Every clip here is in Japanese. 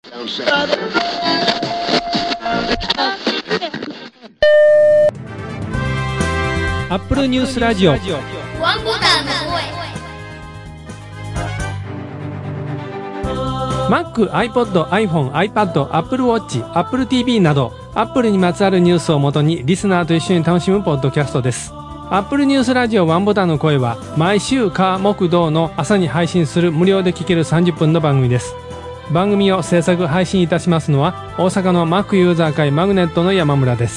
アップルニュースラジオワンボタンの声。Mac、iPod、iPhone、iPad、Apple Watch、Apple TV など Apple にまつわるニュースをもとにリスナーと一緒に楽しむポッドキャストです。Apple ニュースラジオワンボタンの声は毎週火木土の朝に配信する無料で聴ける30分の番組です。番組を制作配信いたしますのは大阪の Mac ユーザー会マグネットの山村です。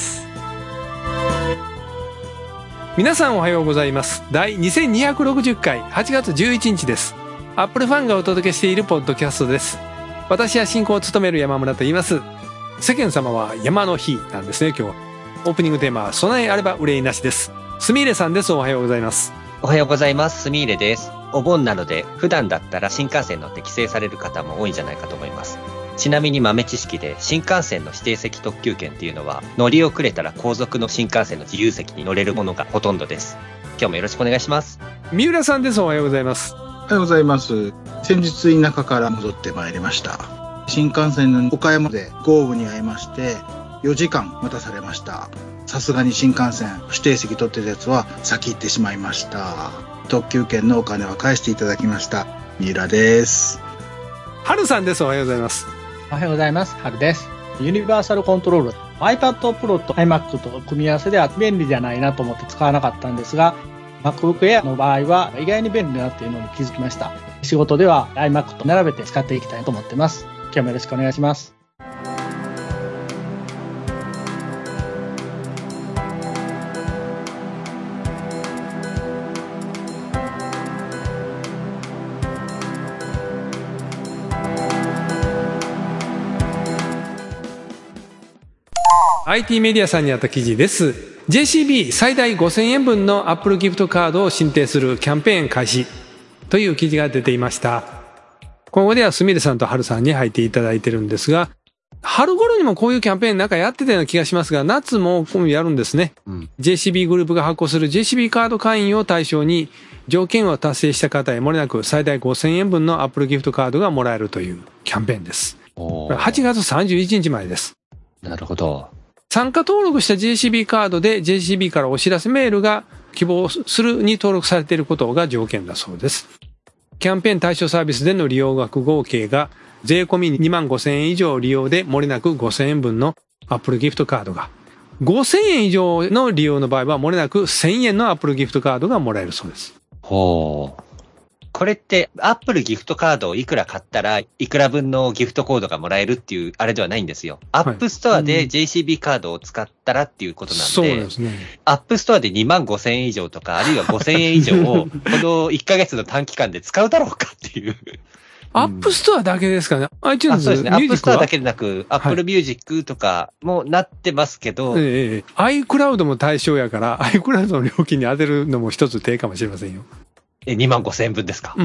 皆さんおはようございます。第2260回8月11日です。アップルファンがお届けしているポッドキャストです。私は進行を務める山村と言います。世間様は山の日なんですね。今日はオープニングテーマは備えあれば憂いなしです。すみれさんです。おはようございます。 おはようございます。すみれです。お盆なので普段だったら新幹線乗って帰省される方も多いんじゃないかと思います。ちなみに豆知識で新幹線の指定席特急券っていうのは乗り遅れたら後続の新幹線の自由席に乗れるものがほとんどです。今日もよろしくお願いします。 三浦さんです。おはようございます。 おはようございます。先日田舎から戻ってまいりました。新幹線の岡山で豪雨に遭いまして4時間待たされました。さすがに新幹線指定席取ってたやつは先行ってしまいました。特急券のお金は返していただきました。三浦です。 春さんです。おはようございます。 おはようございます。春です。ユニバーサルコントロール iPad Pro と iMac と組み合わせでは便利じゃないなと思って使わなかったんですが MacBook Air の場合は意外に便利だなっていうのに気づきました。仕事では iMac と並べて使っていきたいと思ってます。今日もよろしくお願いします。 IT メディアさんにあった記事です。 JCB 最大5000円分の Apple ギフトカードを申請するキャンペーン開始という記事が出ていました。今後ではすみれさんと春さんに入っていただいてるんですが、春頃にもこういうキャンペーンなんかやってたような気がしますが、夏も今度やるんですね。JCB グループが発行する JCB カード会員を対象に条件を達成した方へもれなく最大5000円分の Apple ギフトカードがもらえるというキャンペーンです。8月31日までです。 なるほど。 参加登録した JCB カードで JCB からお知らせメールが希望するに登録されていることが条件だそうです。キャンペーン対象サービスでの利用額合計が税込み25,000円以上利用でもれなく5000円分の Apple ギフトカードが、5000円以上の利用の場合はもれなく1000円の Apple ギフトカードがもらえるそうです。 ほう。これって Apple ギフトカードをいくら買ったらいくら分のギフトコードがもらえるっていうあれではないんですよ。App Store で JCB カードを使ったらっていうことなんで、 そうですね。 App Store で25,000円以上とかあるいは5000円以上をこの1ヶ月の短期間で使うだろうかっていう。 アップストアだけですかね。iTunes そうですね。アップストアだけでなく、 はい、 Apple Music とかもなってますけど、 iCloud も対象やから、iCloud の料金に当てるのも一つ手かもしれませんよ。 25,000円分ですか。 うん。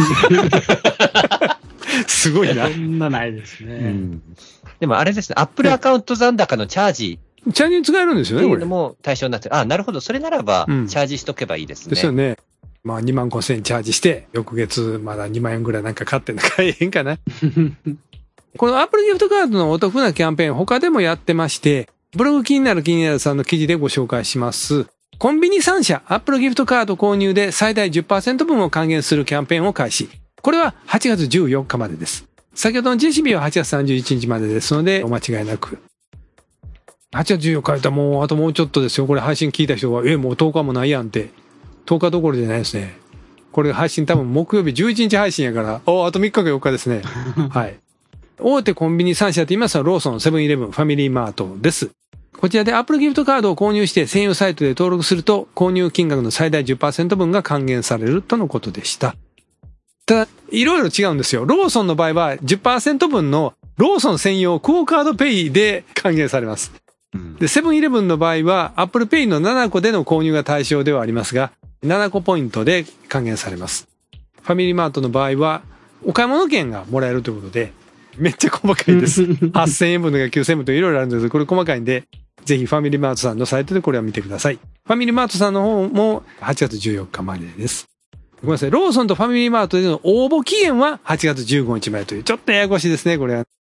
すごいな。 そんなないですね。 でもあれですね、Apple アカウント残高のチャージ。 チャージに使えるんですよね、これ。 っていうのも対象になってる。あ、なるほど。それならば、チャージしとけばいいですね。 ですよね。まあ25,000円チャージして、翌月まだ2万円ぐらいなんか買ってんの買えへんかな。この Apple ギフトカードのお得なキャンペーン他でもやってまして、ブログ気になるさんの記事でご紹介します。コンビニ3社 Apple ギフトカード購入で最大 10% 分を還元するキャンペーンを開始。これは8月14日までです。先ほどの JCB は8月31日までですのでお間違いなく。8月14日やったらもうあともうちょっとですよ。これ配信聞いた人はもう10日もないやんって。10日どころじゃないですね。これ配信多分木曜日11日配信やから、あと3日か4日ですね。はい。大手コンビニ3社と言いますとローソン、セブンイレブン、ファミリーマートです。こちらで Apple ギフトカードを購入して専用サイトで登録すると購入金額の最大 10% 分が還元されるとのことでした。ただ、いろいろ違うんですよ。ローソンの場合は 10% 分のローソン専用クオカードペイで還元されます。で、セブンイレブンの場合は Apple Pay の7個での購入が対象ではありますが、7個ポイントで還元されます。ファミリーマートの場合はお買い物券がもらえるということで、めっちゃ細かいです。8,000円分とか9,000円分とかいろいろあるんですけど、これ細かいんで、ぜひファミリーマートさんのサイトでこれは見てください。ファミリーマートさんの方も8月14日までです。ごめんなさい。ローソンとファミリーマートでの応募期限は8月15日までという、ちょっとややこしいですね、これは。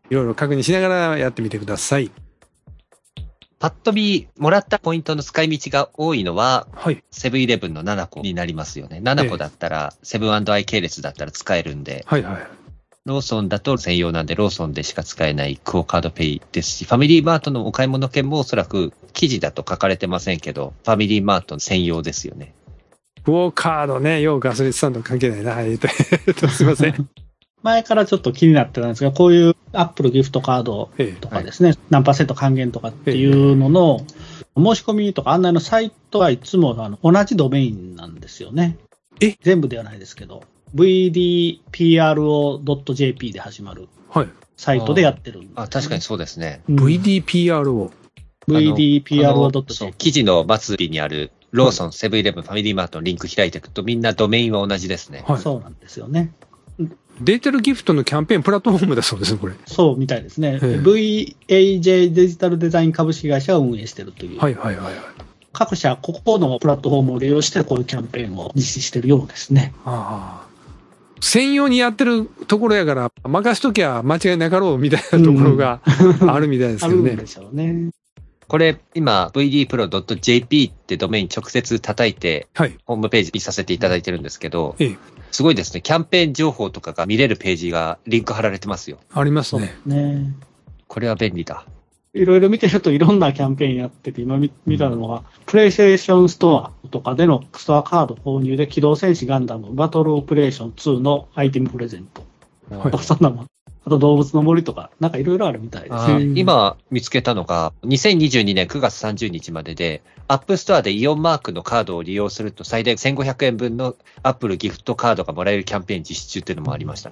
いろいろ確認しながらやってみてください。 パッと見、もらったポイントの使い道が多いのは、 はい。 セブンイレブンの7個になりますよね。7個だったら、セブン&アイ系列だったら使えるんで、 はいはい。 ローソンだと専用なんで、ローソンでしか使えないクオカードペイですし、ファミリーマートのお買い物券もおそらく記事だと書かれてませんけど、ファミリーマート専用ですよね。 クオカードね、ようガソリンスタンド関係ないな。すいません。 前からちょっと気になってたんですが、こういうアップルギフトカードとかですね、何%還元とかっていうのの申し込みとか案内のサイトはいつも同じドメインなんですよね。全部ではないですけど、vdpro.jp で始まるサイトでやってるんです、ね。 確かにそうですね。 vdpro。 vdpro.jp。 記事の末尾にあるローソン、セブンイレブン、ファミリーマートのリンク開いていくとみんなドメインは同じですね。 はい、そうなんですよね。 データルギフトのキャンペーンプラットフォームだそうですね、これ。 そうみたいですね。VAJ デジタルデザイン株式会社が運営しているという。 はいはいはい。 各社、ここのプラットフォームを利用して、こういうキャンペーンを実施しているようですね。 専用にやってるところやから、任しときゃ間違いなかろうみたいなところがあるみたいですけどね。 あるんでしょうね。 これ、今、vdpro.jp ってドメイン直接叩いて、ホームページ見させていただいてるんですけど、すごいですね。キャンペーン情報とかが見れるページがリンク貼られてますよ。 ありますね。 これは便利だ。 いろいろ見てるといろんなキャンペーンやってて、今見たのは、プレイステーションストアとかでのストアカード購入で、機動戦士ガンダムバトルオペレーション2のアイテムプレゼント。そんなもん。あと動物の森とか、なんかいろいろあるみたいです。 今見つけたのが、2022年9月30日までで、アップストアでイオンマークのカードを利用すると最大1500円分のアップルギフトカードがもらえるキャンペーン実施中っていうのもありましたね。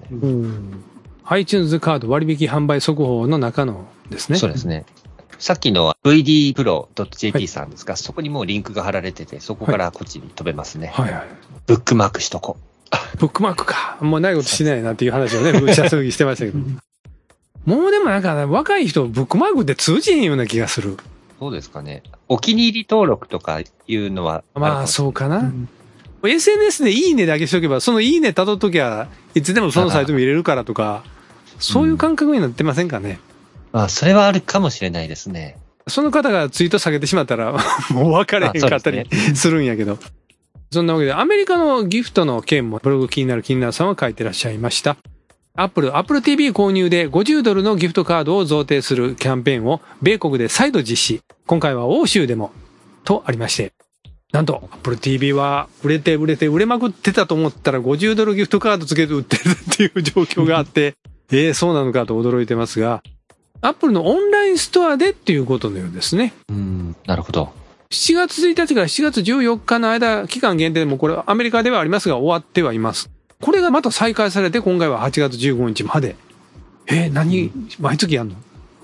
iTunes カード割引販売速報の中のですね。 そうですね。さっきの vdpro.jp さんですが、そこにもうリンクが貼られてて、そこからこっちに飛べますね。ブックマークしとこう。 ブックマークか。もうないことしないなっていう話をね、ぶっしゃすぎしてましたけど。もうでもなんか、若い人、ブックマークって通じへんような気がする。 そうですかね。お気に入り登録とかいうのはまあ、そうかな。SNS でいいねだけしとけば、そのいいね辿っときゃ、いつでもそのサイト見れるからとか、そういう感覚になってませんかね。 それはあるかもしれないですね。 その方がツイート下げてしまったら、もう分かれへんかったりするんやけど。そんなわけで、アメリカのギフトの件もブログ気になるさんは書いてらっしゃいました。Apple TV 購入で$50のギフトカードを贈呈するキャンペーンを米国で再度実施。今回は欧州でも、とありまして。なんと、Apple TV は売れまくってたと思ったら$50ギフトカードつけて売ってるっていう状況があって、そうなのかと驚いてますが、Apple のオンラインストアでっていうことのようですね。 なるほど。 7月1日から7月14日の間、期間限定でもこれアメリカではありますが終わってはいます。これがまた再開されて今回は8月15日まで。毎月やんの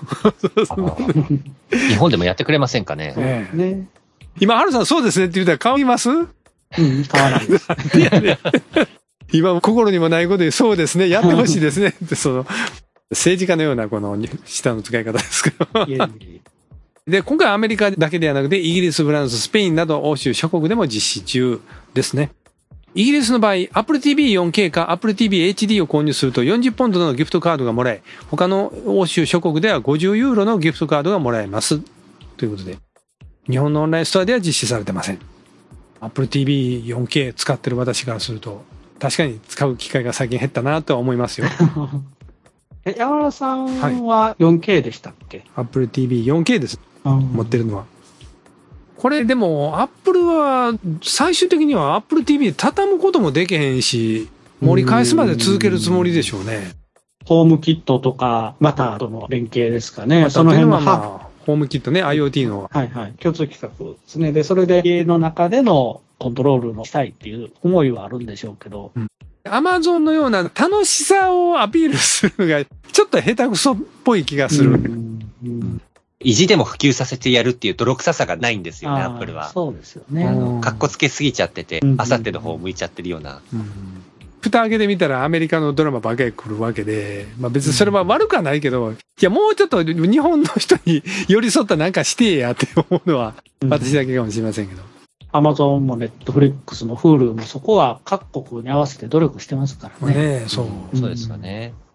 日本でもやってくれませんかね。 今、ハルさんそうですねって言ったら買います？ 買わないです。 今、心にもないことでそうですね、やってほしいですねって、政治家のようなこの下の使い方ですけど。で、今回アメリカだけではなくて、イギリス、フランス、スペインなど欧州諸国でも実施中ですね。イギリスの場合、Apple TV 4K か Apple TV HD を購入すると40ポンドのギフトカードがもらえ、他の欧州諸国では50ユーロのギフトカードがもらえます。ということで、日本のオンラインストアでは実施されてません。Apple TV 4K 使ってる私からすると、確かに使う機会が最近減ったなとは思いますよ。 山田さんは 4K でしたっけ？ Apple TV 4K です。持ってるのは。これでも、Apple は、最終的には Apple TV で畳むこともできへんし、盛り返すまで続けるつもりでしょうね。 ホームキットとか、またとの連携ですかね。 その辺はホームキットね、IoT の。 共通企画ですね。で、それで家の中でのコントロールのしたいっていう思いはあるんでしょうけど。 Amazon のような楽しさをアピールするのが、ちょっと下手くそっぽい気がする。 意地でも普及させてやるっていう泥臭さがないんですよね、アップルは。 そうですよね。 かっこつけすぎちゃってて、あさっての方を向いちゃってるような。 蓋開けてみたらアメリカのドラマばかり来るわけで、別にそれは悪くはないけど、いや、もうちょっと日本の人に寄り添ったなんかしてやって思うのは、私だけかもしれませんけど。 Amazon も Netflix も Hulu もそこは各国に合わせて努力してますからね。 そうですよね。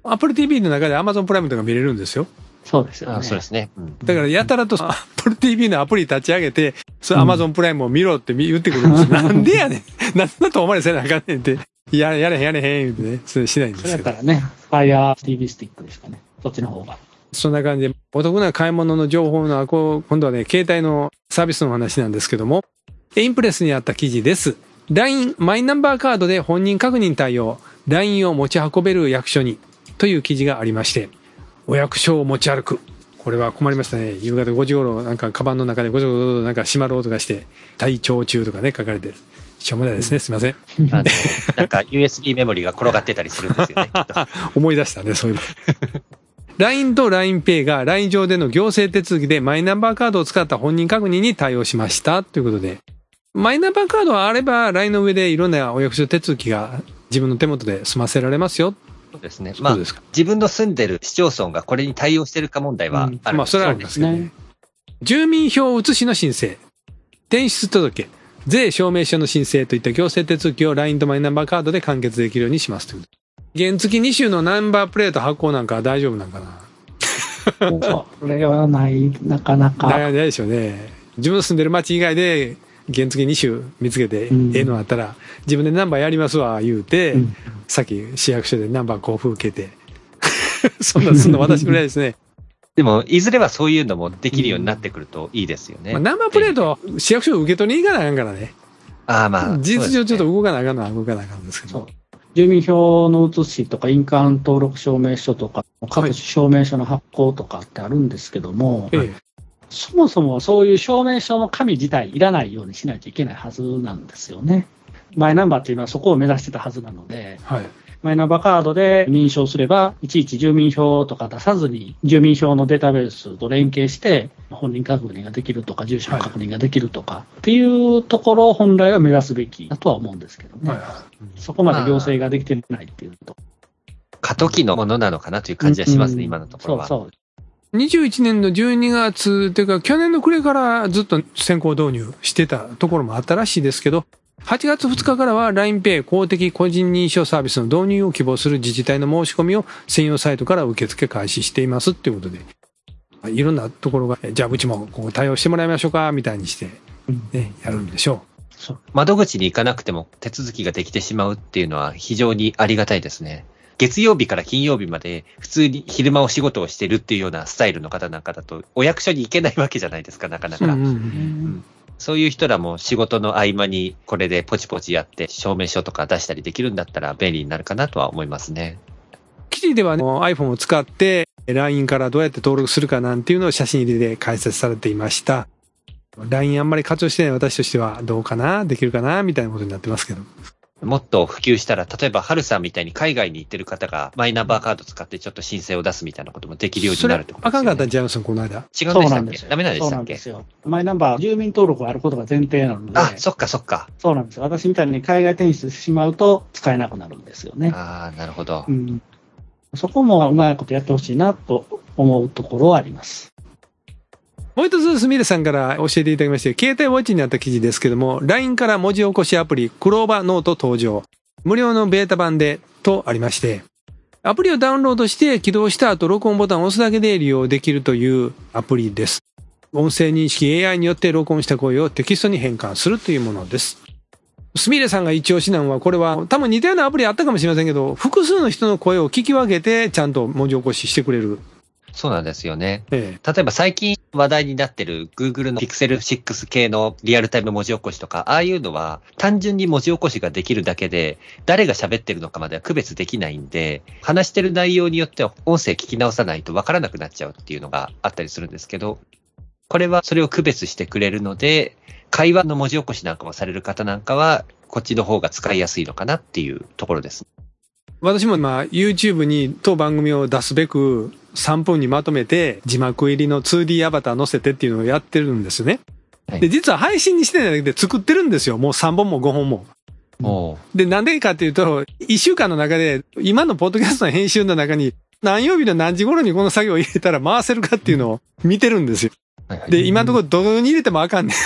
Apple TV の中で Amazon プライムとか見れるんですよ。 そうですよね。 そうですね。 だからやたらと Apple TV のアプリ立ち上げて、それ Amazon プライムを見ろって言ってくるんですよ。なんでやねん。なんだとお前らせなあかんねんって。やれへん言ってね、それしないんですけど。 それやったらね、Fire TV スティックですかね。そっちの方が。 そんな感じで、お得な買い物の情報の今度はね、携帯のサービスの話なんですけども、インプレスにあった記事です。LINE マイナンバーカードで本人確認対応、LINE を持ち運べる役所にという記事がありまして、お役所を持ち歩く。これは困りましたね。夕方5時頃、なんかカバンの中でゴチゴチゴチなんか閉まる音がして、体調中とかね、書かれてる。しょうもないですね。すいません。 なんか USB メモリが転がってたりするんですよね。 思い出したね、そういうの。LINE と LINEPay が LINE 上での行政手続きでマイナンバーカードを使った本人確認に対応しましたということで、マイナンバーカードがあれば LINE の上でいろんなお役所手続きが自分の手元で済ませられますよ。 そうですね。まあ、自分の住んでる市町村がこれに対応してるか問題はあるんですよね。 まあ、それはありますね。住民票写しの申請、転出届、税証明書の申請といった行政手続きを LINE とマイナンバーカードで完結できるようにしますという。原付2種のナンバープレート発行なんかは大丈夫なんかな。 これはない、なかなか。 ないでしょうね。自分の住んでる町以外で原付2種見つけて、ええのあったら、自分でナンバーやりますわ、言うて、さっき市役所でナンバー交付受けて。そんなすんの私ぐらいですね。 でも、いずれはそういうのもできるようになってくるといいですよね。 ナンバープレート、市役所受け取りに行かなあかんからね。 ああ、まあ。 事実上ちょっと動かなあかんのは動かなあかんんですけど。 住民票の写しとか印鑑登録証明書とか、各種証明書の発行とかってあるんですけども、そもそもそういう証明書の紙自体いらないようにしないといけないはずなんですよね。マイナンバーっていうのはそこを目指してたはずなので、マイナンバーカードで認証すれば、いちいち住民票とか出さずに、住民票のデータベースと連携して、本人確認ができるとか、住所の確認ができるとか、っていうところを本来は目指すべきだとは思うんですけどね。そこまで行政ができてないっていうと。 過渡期のものなのかなという感じはしますね、今のところは。 そう 21年の12月というか、去年の暮れからずっと先行導入してたところもあったらしいですけど、8月2日からは LINEPay 公的個人認証サービスの導入を希望する自治体の申し込みを専用サイトから受付開始していますっていうことで、いろんなところが、じゃあうちもこう対応してもらいましょうかみたいにして、ね、やるんでしょう。窓口に行かなくても手続きができてしまうっていうのは非常にありがたいですね。月曜日から金曜日まで普通に昼間お仕事をしてるっていうようなスタイルの方なんかだとお役所に行けないわけじゃないですか、なかなか。そういう人らも仕事の合間にこれでポチポチやって証明書とか出したりできるんだったら便利になるかなとは思いますね。 記事では、iPhone を使って LINE からどうやって登録するかなんていうのを写真入りで解説されていました。LINE あんまり活用してない私としてはどうかな、できるかなみたいなことになってますけど。 もっと普及したら、例えば、ハルさんみたいに海外に行ってる方が、マイナンバーカード使ってちょっと申請を出すみたいなこともできるようになるってことですよね。あかんかったんちゃいますこの間。違うんでしたっけ？ダメなんでしたっけ？ そうなんですよ。マイナンバー、住民登録があることが前提なので。 あ、そっかそっか。 そうなんですよ。私みたいに海外転出してしまうと使えなくなるんですよね。 ああ、なるほど。 そこもうまいことやってほしいなと思うところはあります。 もう一つ、すみれさんから教えていただきまして、携帯ウォッチにあった記事ですけども、LINE から文字起こしアプリ、クローバーノート登場。無料のベータ版で、とありまして、アプリをダウンロードして起動した後、録音ボタンを押すだけで利用できるというアプリです。音声認識 AI によって録音した声をテキストに変換するというものです。すみれさんが一押しなのは、これは多分似たようなアプリあったかもしれませんけど、複数の人の声を聞き分けて、ちゃんと文字起こししてくれる。 そうなんですよね。例えば最近話題になってる Google の Pixel 6系のリアルタイム文字起こしとか、ああいうのは単純に文字起こしができるだけで、誰が喋ってるのかまでは区別できないんで、話してる内容によっては音声聞き直さないとわからなくなっちゃうっていうのがあったりするんですけど、これはそれを区別してくれるので、会話の文字起こしなんかもされる方なんかは、こっちの方が使いやすいのかなっていうところです。 私もYouTube に当番組を出すべく3分にまとめて字幕入りの 2D アバター載せてっていうのをやってるんですよね。で、実は配信にしてないだけで作ってるんですよ。もう3本も5本も。で、なんでかっていうと、1週間の中で今のポッドキャストの編集の中に何曜日の何時頃にこの作業を入れたら回せるかっていうのを見てるんですよ。で、今のところどこに入れてもあかんねん。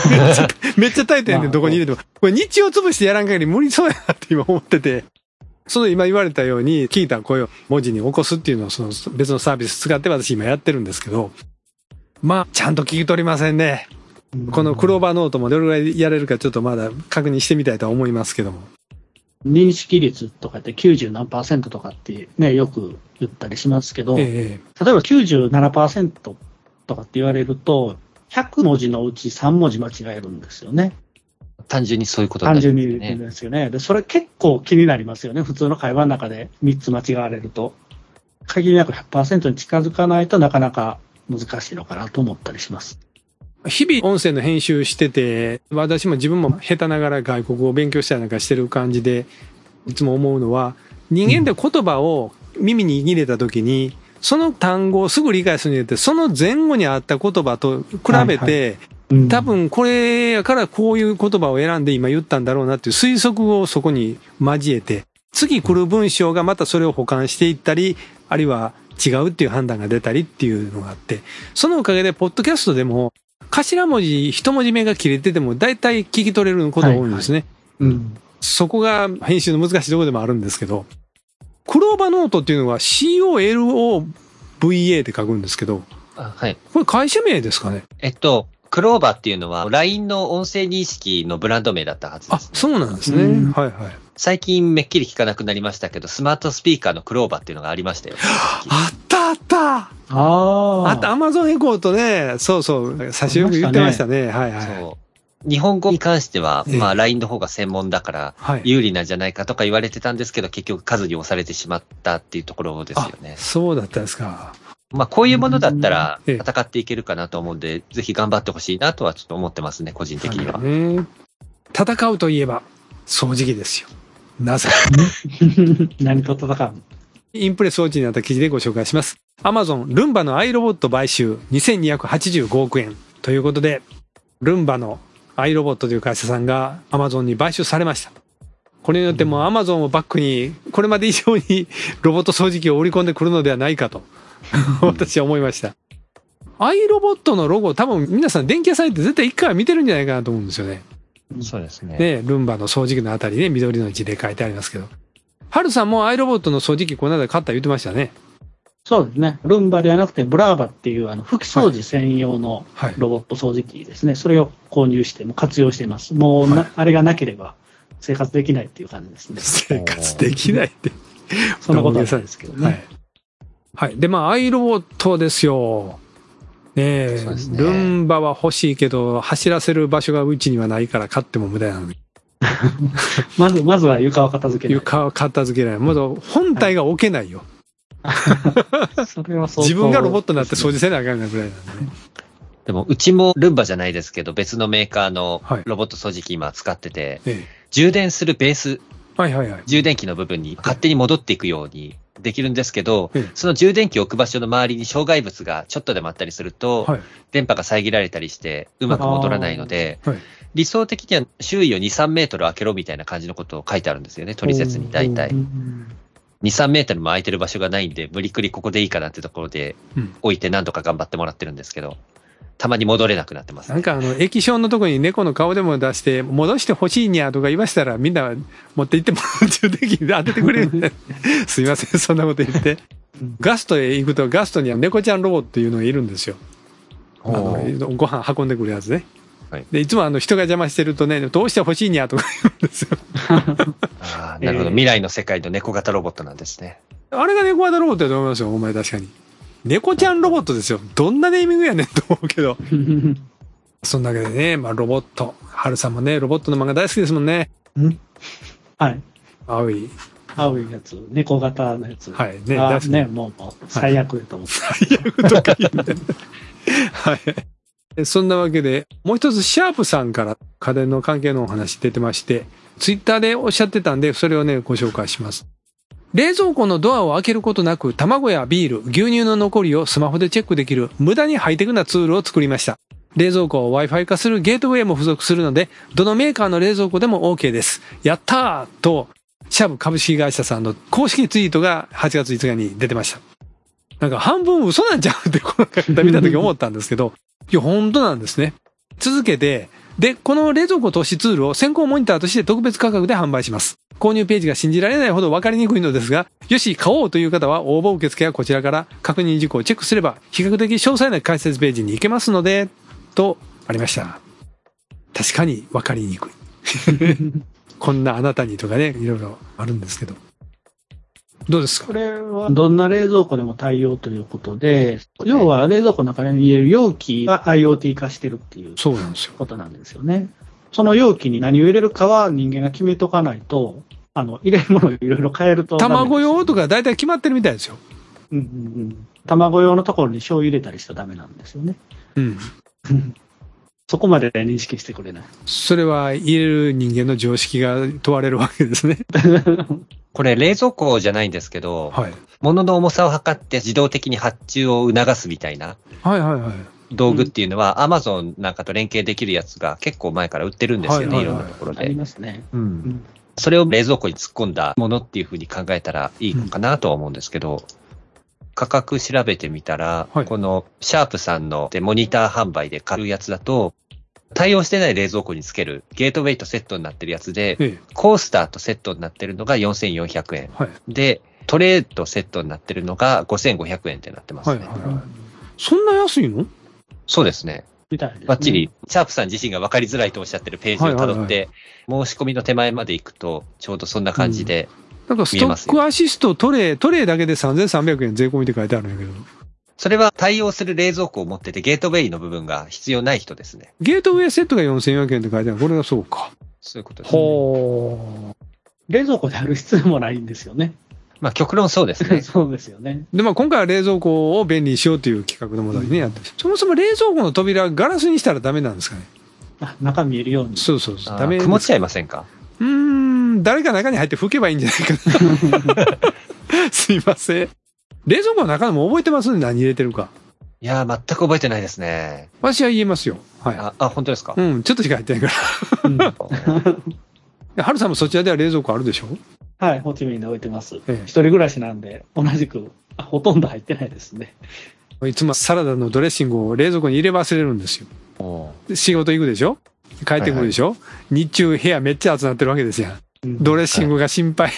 めっちゃタイトやねん、どこに入れても。これ日曜潰してやらん限り無理そうやなって今思ってて。 その今言われたように聞いた声を文字に起こすっていうのをその別のサービス使って私今やってるんですけど、まあちゃんと聞き取りませんね。このクローバーノートもどれぐらいやれるかちょっとまだ確認してみたいとは思いますけども。 認識率とかって90何%とかってね、よく言ったりしますけど、例えば97%とかって言われると、100文字のうち3文字間違えるんですよね。 単純にそういうことになるんですよね。 単純にですよね。で、それ結構気になりますよね。普通の会話の中で3つ間違われると。限りなく 100% に近づかないとなかなか難しいのかなと思ったりします。 日々音声の編集してて、私も自分も下手ながら外国語を勉強したりなんかしてる感じで、いつも思うのは、人間って言葉を耳に入れた時に、その単語をすぐ理解するによって、その前後にあった言葉と比べて、多分これやからこういう言葉を選んで今言ったんだろうなっていう推測をそこに交えて、次来る文章がまたそれを補完していったり、あるいは違うっていう判断が出たりっていうのがあって、そのおかげでポッドキャストでも、頭文字、一文字目が切れてても大体聞き取れることが多いんですね。そこが編集の難しいところでもあるんですけど、クローバーノートっていうのは COLOVA って書くんですけど、 はい。 これ会社名ですかね？ クローバーっていうのは LINE の音声認識のブランド名だったはずです、ね。 あ、そうなんですね。はいはい。 最近めっきり聞かなくなりましたけど、スマートスピーカーのクローバーっていうのがありましたよ。 あったあったあと、アマゾンエコーとね、そうそう、最初よく言ってましたね。はいはい。 そう。日本語に関しては、まあ LINE の方が専門だから、有利なんじゃないかとか言われてたんですけど、結局数に押されてしまったっていうところですよね。 そうだったんですか。 まあこういうものだったら戦っていけるかなと思うんで、ぜひ頑張ってほしいなとはちょっと思ってますね、個人的には。 戦うといえば、掃除機ですよ。なぜ何と戦う？ インプレス装置にあった記事でご紹介します。アマゾン、ルンバのアイロボット買収2285億円ということで、ルンバのアイロボットという会社さんがアマゾンに買収されました。これによってもうアマゾンをバックにこれまで以上にロボット掃除機を織り込んでくるのではないかと私は思いました。アイロボットのロゴ、多分皆さん電気屋さんって絶対一回は見てるんじゃないかなと思うんですよね。 そうですね。 ね、ルンバの掃除機のあたりね、緑の字で書いてありますけど。ハルさんもアイロボットの掃除機この間買った言ってましたね。 そうですね。ルンバではなくてブラーバっていう拭き掃除専用のロボット掃除機ですね。それを購入しても活用しています。もうあれがなければ生活できないっていう感じですね。 生活できないって。 そんなことはないですけどね。 はい。で、まあ、アイロボットですよ。ねえ、ルンバは欲しいけど、走らせる場所がうちにはないから買っても無駄なのに。 まずは床を片付けない。 床を片付けない。まず本体が置けないよ。 それは自分がロボットになって掃除せなあかんなぐらいなんでね。 でも、うちもルンバじゃないですけど、別のメーカーのロボット掃除機今使ってて、充電するベース、充電器の部分に勝手に戻っていくようにできるんですけど、その充電器を置く場所の周りに障害物がちょっとでもあったりすると、電波が遮られたりしてうまく戻らないので、理想的には周囲を2、3メートル開けろみたいな感じのことを書いてあるんですよね、取説に大体。2、3メートルも空いてる場所がないんで、無理くりここでいいかなってところで置いて何とか頑張ってもらってるんですけど、たまに戻れなくなってます、ね。 なんか液晶のところに猫の顔でも出して、戻してほしいにゃとか言わしたら、みんな持って行ってもらう充電器で当ててくれる。すいません、そんなこと言って。ガストへ行くと、ガストには猫ちゃんロボっていうのがいるんですよ。ご飯運んでくるやつね。で、いつも人が邪魔してるとね、どうしてほしいにゃとか言うんですよ。 ああ、なるほど。未来の世界の猫型ロボットなんですね。 あれが猫型ロボットだと思いますよ、お前確かに。猫ちゃんロボットですよ。どんなネーミングやねんと思うけど。そんなわけでね、まあロボット。ハルさんもね、ロボットの漫画大好きですもんね。 はい。 青いやつ。猫型のやつ。 はい。ね、大好き。 ね、もう最悪だと思って。 最悪とか言って。はい。そんなわけで、もう一つシャープさんから家電の関係のお話出てまして、ツイッターでおっしゃってたんで、それをね、ご紹介します。冷蔵庫のドアを開けることなく卵やビール、牛乳の残りをスマホでチェックできる無駄にハイテクなツールを作りました。冷蔵庫を Wi-Fi 化するゲートウェイも付属するので、どのメーカーの冷蔵庫でも OK です。やったーと、シャブ株式会社さんの公式ツイートが8月5日に出てました。なんか半分嘘なんちゃうってこの方見た時思ったんですけど、いや本当なんですね。続けて、で、この冷蔵庫投資ツールを先行モニターとして特別価格で販売します。 購入ページが信じられないほど分かりにくいのですが、よし、買おうという方は応募受付やこちらから確認事項をチェックすれば、比較的詳細な解説ページに行けますので、とありました。確かに分かりにくい。こんなあなたにとかね、いろいろあるんですけど。どうですか？ これはどんな冷蔵庫でも対応ということで、要は冷蔵庫の中に入れる容器が IoT 化してるっていうそうなんですよ。 ことなんですよね。その容器に何を入れるかは人間が決めとかないと、入れるものをいろいろ変えると。 卵用とか大体決まってるみたいですよ。 うんうんうん。卵用のところに醤油入れたりしちゃダメなんですよね。 うん。 そこまで認識してくれない。 それは入れる人間の常識が問われるわけですね。 これ冷蔵庫じゃないんですけど、はい、物の重さを測って自動的に発注を促すみたいな道具っていうのは、Amazon なんかと連携できるやつが結構前から売ってるんですよね、いろんなところで。 ありますね。 うん。それを冷蔵庫に突っ込んだものっていうふうに考えたらいいのかなとは思うんですけど、価格調べてみたら、このシャープさんのモニター販売で買うやつだと、対応してない冷蔵庫につけるゲートウェイとセットになってるやつで、コースターとセットになってるのが4400円。で、トレーとセットになってるのが5500円ってなってますね。 そんな安いの？ そうですね。バッチリ、シャープさん自身が分かりづらいとおっしゃってるページを辿って、申し込みの手前まで行くと、ちょうどそんな感じで見えますよ。 なんかストックアシストトレーだけで3300円税込みって書いてあるんやけど。 それは対応する冷蔵庫を持っててゲートウェイの部分が必要ない人ですね。 ゲートウェイセットが4400円って書いてある。これがそうか。 そういうことですね。 ほー。冷蔵庫である必要もないんですよね。 まあ極論そうですね。 そうですよね。 で、まあ今回は冷蔵庫を便利にしようという企画のものにね、やって。そもそも冷蔵庫の扉ガラスにしたらダメなんですかね。 中見えるように。 そう。 ダメ。曇っちゃいませんか？ 誰か中に入って拭けばいいんじゃないかな。すいません。冷蔵庫の中でも覚えてますね、何入れてるか。 いやー、全く覚えてないですね。 私は言えますよ。はい。 本当ですか？ ちょっとしか入ってないから。はるさんもそちらでは冷蔵庫あるでしょ？ はい、ホーチミンで置いてます。一人暮らしなんで、同じく、ほとんど入ってないですね。 いつもサラダのドレッシングを冷蔵庫に入れ忘れるんですよ。仕事行くでしょ？帰ってくるでしょ？日中部屋めっちゃ暑なってるわけですやん。ドレッシングが心配。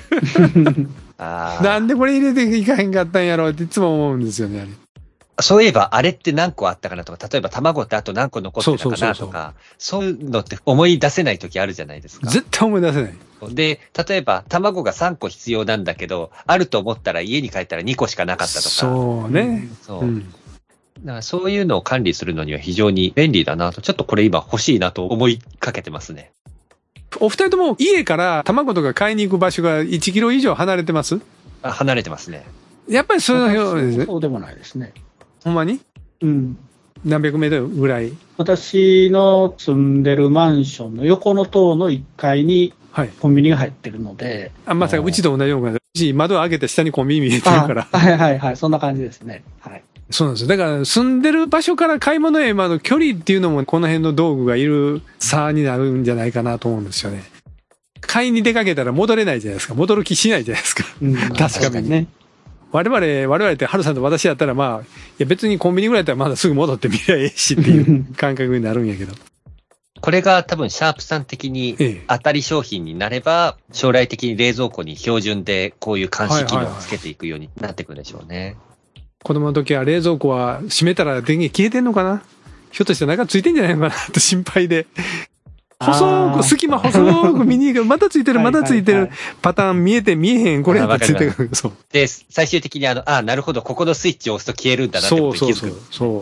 なんでこれ入れていかへんかったんやろうっていつも思うんですよね、あれ。 そういえば、あれって何個あったかなとか、例えば卵ってあと何個残ってたかなとか、そういうのって思い出せない時あるじゃないですか。 絶対思い出せない。 で、例えば卵が3個必要なんだけど、あると思ったら家に帰ったら2個しかなかったとか。 そうね。 だからそういうのを管理するのには非常に便利だなと、ちょっとこれ今欲しいなと思いかけてますね。 お二人とも家から卵とか買いに行く場所が1キロ以上離れてます？ 離れてますね。 やっぱりそういうのですね。 そうでもないですね。 ほんまに？うん。何百メートルぐらい？ 私の住んでるマンションの横の棟の1階にコンビニが入ってるので。 まさかうちと同じような。うち窓を開けて下にコンビニ見えてるから。 はい。そんな感じですね。はい。 そうなんですよ。だから住んでる場所から買い物への距離っていうのもこの辺の道具がいる差になるんじゃないかなと思うんですよね。買いに出かけたら戻れないじゃないですか。戻る気しないじゃないですか。確かにね。我々って春さんと私やったらいや別にコンビニぐらいだったらまだすぐ戻ってみりゃええしっていう感覚になるんやけど。 これが多分シャープさん的に当たり商品になれば、将来的に冷蔵庫に標準でこういう監視機能をつけていくようになっていくんでしょうね。 子供の時は冷蔵庫は閉めたら電源消えてんのかな？ひょっとして中ついてんじゃないのかなって心配で。隙間細く見に行く。またついてるパターン見えへん。これやったらついてる。そう。 で、最終的になるほど、ここのスイッチを押すと消えるんだなってことに気づく。 そう。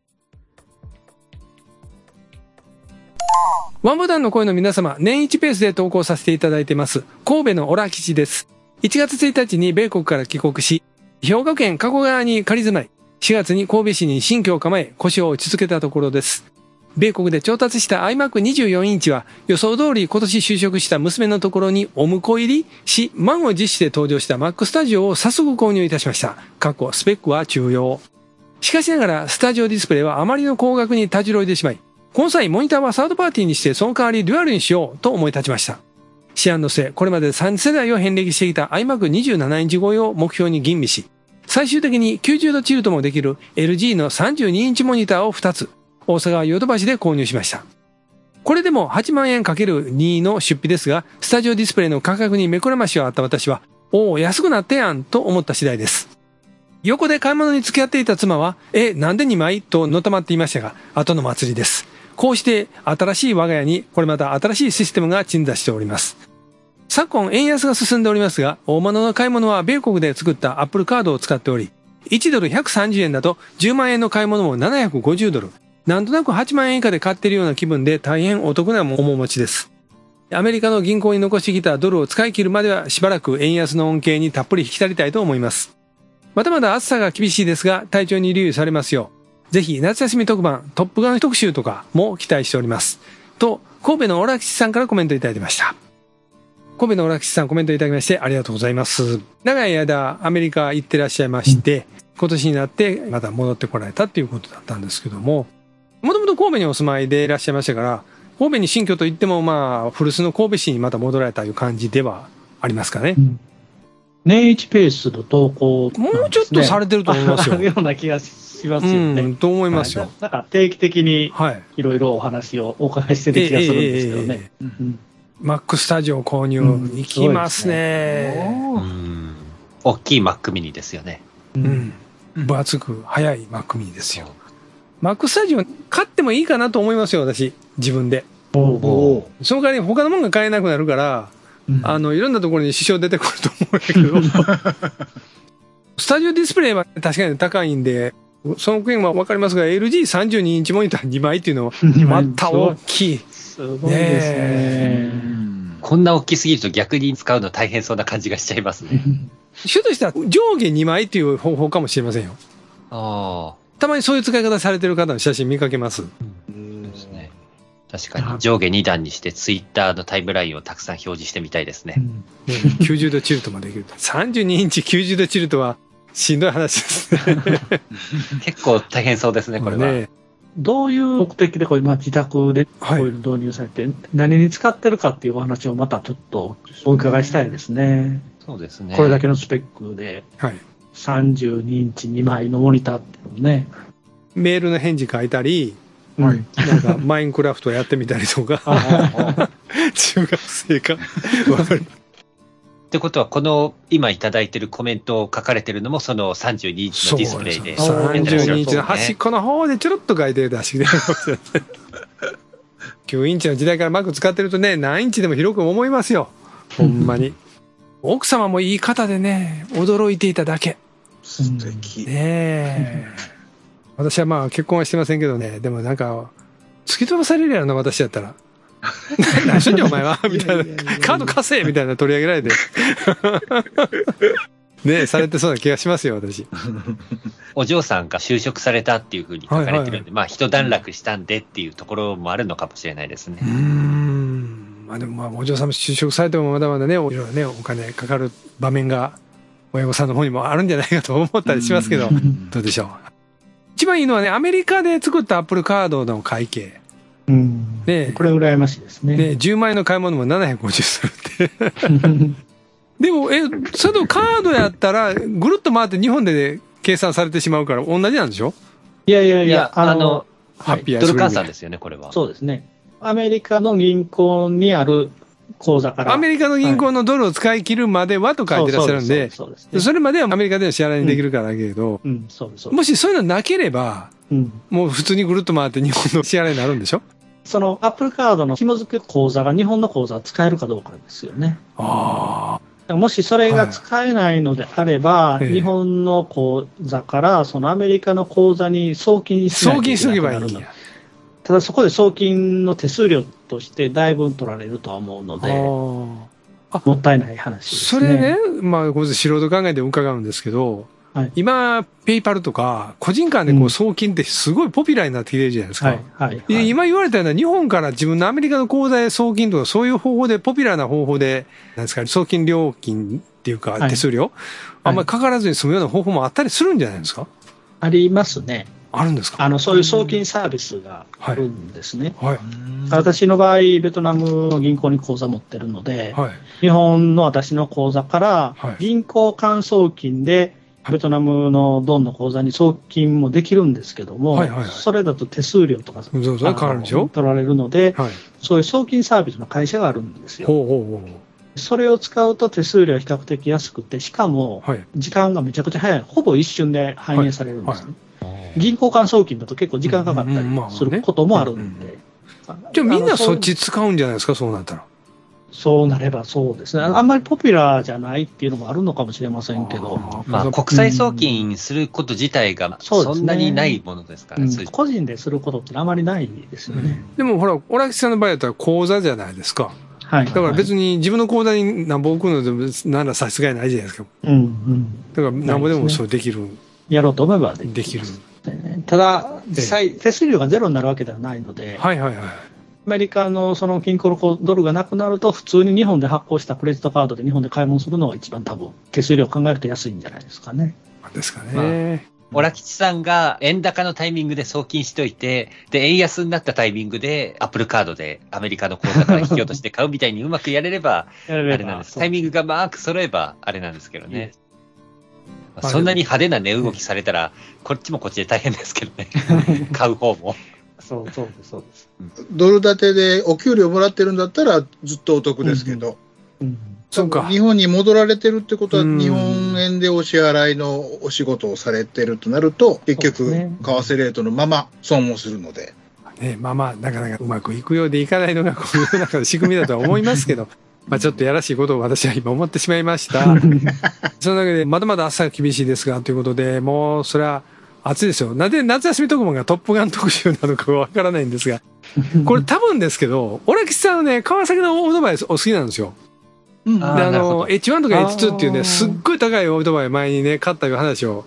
ワンボタンの声の皆様、年1ペースで投稿させていただいてます。神戸のオラ吉です。1月1日に米国から帰国し、兵庫県加古川に仮住まい。4月に神戸市に新居を構え、腰を落ち着けたところです。米国で調達した iMac24 インチは予想通り今年就職した娘のところにお婿入りし、満を持して登場した Mac Studio を早速購入いたしました。スペックは中庸。しかしながらスタジオディスプレイはあまりの高額にたじろいでしまい、この際モニターはサードパーティーにしてその代わりデュアルにしようと思い立ちました。思案の末、これまで3世代を遍歴してきた iMac27 インチ超えを目標に吟味し、最終的に90度チルトもできる LG の32インチモニターを2つ、大阪ヨドバシで購入しました。 これでも8万円 ×2 の出費ですが、スタジオディスプレイの価格に目くらましがあった私は、おお、安くなってやんと思った次第です。横で買い物に付き合っていた妻は、なんで2枚とのたまっていましたが、後の祭りです。こうして新しい我が家に、これまた新しいシステムが鎮座しております。昨今円安が進んでおりますが、大物の買い物は米国で作ったアップルカードを使っており、1ドル130円だと10万円の買い物も750ドル。なんとなく8万円以下で買っているような気分で大変お得な面持ちです。アメリカの銀行に残してきたドルを使い切るまではしばらく円安の恩恵にたっぷり引き足りたいと思います。まだまだ暑さが厳しいですが、体調に留意されますよう、ぜひ夏休み特番、トップガン特集とかも期待しております。と、神戸のオラキシさんからコメントいただきました。神戸のオラキシさんコメントいただきましてありがとうございます。長い間アメリカ行ってらっしゃいまして、今年になってまた戻ってこられたっていうことだったんですけども、もともと神戸にお住まいでいらっしゃいましたから、神戸に新居といってもまあ古巣の神戸市にまた戻られたという感じではありますかね。 年一ペースの投稿、 もうちょっとされてると思いますよ。 ような気がしますよね。 と思いますよ。 なんか定期的にいろいろお話をお伺いしてる気がするんですけどね。 Mac スタジオ購入行きますね。 大きい Mac mini ですよね。 分厚く速い Mac mini ですよ。Mac スタジオ買ってもいいかなと思いますよ、私。自分で。その代わり他のものが買えなくなるから、いろんなところに支障出てくると思うんやけど。スタジオディスプレイは確かに高いんで、その件は分かりますが、LG32 インチモニター2枚っていうのは、また大きい。 すごいですね。 こんな大きすぎると逆に使うの大変そうな感じがしちゃいますね。 主としては上下2枚っていう方法かもしれませんよ。たまにそういう使い方されてる方の写真見かけます。 ですね。確かに上下2段にしてツイッターのタイムラインをたくさん表示してみたいですね。 90度チルトまでできる。32インチ90度チルトはしんどい話ですね。 結構大変そうですね、これは。ね、 どういう目的でこれ、自宅でこういう導入されて、何に使ってるかっていうお話をまたちょっとお伺いしたいですね。 そうですね。 これだけのスペックで、32インチ2枚のモニターっていうのね。 メールの返事書いたり、なんかマインクラフトやってみたりとか、中学生か分かる。 ってことは、この今いただいてるコメントを書かれてるのも、その32インチのディスプレイで。 32インチの端っこの方でちょろっと書いて出してくれますよね。9インチの時代から Mac 使ってるとね、何インチでも広く思いますよ。ほんまに。奥様もいい方でね、驚いていただけ。 素敵。 ねえ。私はまあ結婚はしてませんけどね、でもなんか、突き飛ばされるやろな、私やったら。何しんじゃお前はみたいな。カード貸せみたいな取り上げられて。ねされてそうな気がしますよ、私。 お嬢さんが就職されたっていうふうに書かれてるんで、まあ一段落したんでっていうところもあるのかもしれないですね。 まあでもまあお嬢さんも就職されてもまだまだね、いろいろね、お金かかる場面が親御さんの方にもあるんじゃないかと思ったりしますけど、どうでしょう。一番いいのはね、アメリカで作ったアップルカードの会計。 ね、これ羨ましいですね。 10万円の買い物も750するって。でも、それとカードやったら、ぐるっと回って日本で計算されてしまうから同じなんでしょ？ いや、 ハッピードル換算ですよね、これは。 そうですね。アメリカの銀行にある口座から。 アメリカの銀行のドルを使い切るまではと書いてらっしゃるんで、それまではアメリカでの支払いにできるからだけど、もしそういうのなければ、もう普通にぐるっと回って日本の支払いになるんでしょ？ そのアップルカードの紐付け口座が日本の口座を使えるかどうかですよね。もしそれが使えないのであれば、日本の口座からそのアメリカの口座に送金しないといけなくなる。送金しとけばいいんや。ただそこで送金の手数料としてだいぶ取られるとは思うので、もったいない話ですね。 それね、まあ、素人考えて伺うんですけど、今、ペイパルとか、個人間でこう送金ってすごいポピュラーになってきてるじゃないですか。今言われたような日本から自分のアメリカの口座へ送金とか、そういう方法で、ポピュラーな方法で、なんですか、送金料金っていうか、手数料、あんまりかからずに済むような方法もあったりするんじゃないですか？ ありますね。 あるんですか？ そういう送金サービスがあるんですね。私の場合、ベトナムの銀行に口座持ってるので、日本の私の口座から銀行間送金でベトナムのドンの口座に送金もできるんですけども、 はいはいはい、 それだと手数料とかそうそう変わるでしょ、 取られるので、 はい、 そういう送金サービスの会社があるんですよ。 ほうほうほう。 それを使うと手数料は比較的安くて、しかも時間がめちゃくちゃ早い、ほぼ一瞬で反映されるんですね。はいはい、銀行間送金だと結構時間かかったりすることもあるんで。 じゃあみんなそっち使うんじゃないですか、そうなったら。 そうなればそうですね。あんまりポピュラーじゃないっていうのもあるのかもしれませんけど。 まあ、国際送金すること自体がそんなにないものですから、ね、 個人ですることってあまりないですよね。 でもほら、オラキさんの場合だったら口座じゃないですか。 はい。 だから別に自分の口座に何ぼ置くのでなら差し支えないじゃないですか。 うんうん。 だから何ぼでもそうできる。 やろうと思えばできる。 ただ、実際手数料がゼロになるわけではないので。 はいはいはい。 アメリカのその金庫のドルがなくなると、普通に日本で発行したクレジットカードで日本で買い物するのが一番多分、手数料を考えると安いんじゃないですかね。 ですかね。 オラ吉さんが円高のタイミングで送金しといて、で、円安になったタイミングで、アップルカードでアメリカの口座から引き落として買うみたいにうまくやれれば、あれなんです。タイミングがマーク揃えば、あれなんですけどね。そんなに派手な値動きされたら、こっちもこっちで大変ですけどね。買う方も。 そうです。 ドル建てでお給料もらってるんだったらずっとお得ですけど、 そうか。 日本に戻られてるってことは、日本円でお支払いのお仕事をされてるとなると、結局、為替レートのまま損をするので。 ね、まあまあ、なかなかうまくいくようでいかないのが、この中の仕組みだとは思いますけど、まあちょっとやらしいことを私は今思ってしまいました。そのわけで、まだまだ暑さが厳しいですが、ということで、もう、それは、暑いですよ。なんで夏休み特番がトップガン特集なのかわからないんですが、これ多分ですけど、オラキさんはね、川崎のオートバイお好きなんですよ。で、H1 とか H2 っていうね、すっごい高いオートバイ前にね、買ったいう話を。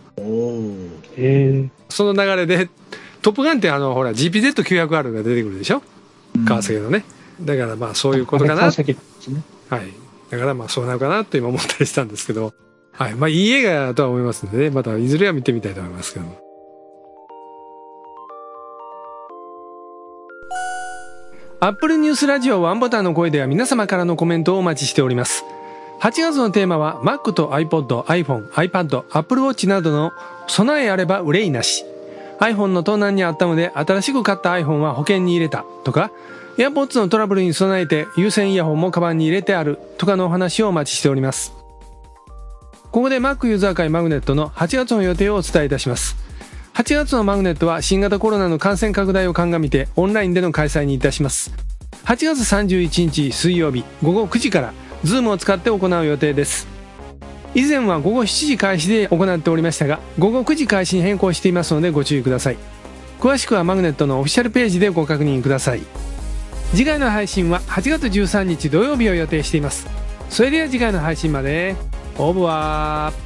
その流れで、トップガンってほら、GPZ900R が出てくるでしょ、川崎のね。だからまあそういうことかな。はい。だからまあそうなのかなと今思ったりしたんですけど、はい。まあいい映画とは思いますのでね、またいずれは見てみたいと思いますけども。Apple ニュースラジオワンボタンの声では皆様からのコメントをお待ちしております。8月のテーマは Mac と iPod、iPhone、iPad、Apple Watch などの備えあれば憂いなし。iPhone の盗難にあったので新しく買った iPhone は保険に入れたとか、AirPods のトラブルに備えて有線イヤホンもカバンに入れてあるとかのお話をお待ちしております。ここで Mac ユーザー会マグネットの8月の予定をお伝えいたします。8月のマグネットは新型コロナの感染拡大を鑑みてオンラインでの開催にいたします。8月31日水曜日午後9時から Zoom を使って行う予定です。以前は午後7時開始で行っておりましたが、午後9時開始に変更していますのでご注意ください。詳しくはマグネットのオフィシャルページでご確認ください。次回の配信は8月13日土曜日を予定しています。それでは次回の配信まで。オーブワー。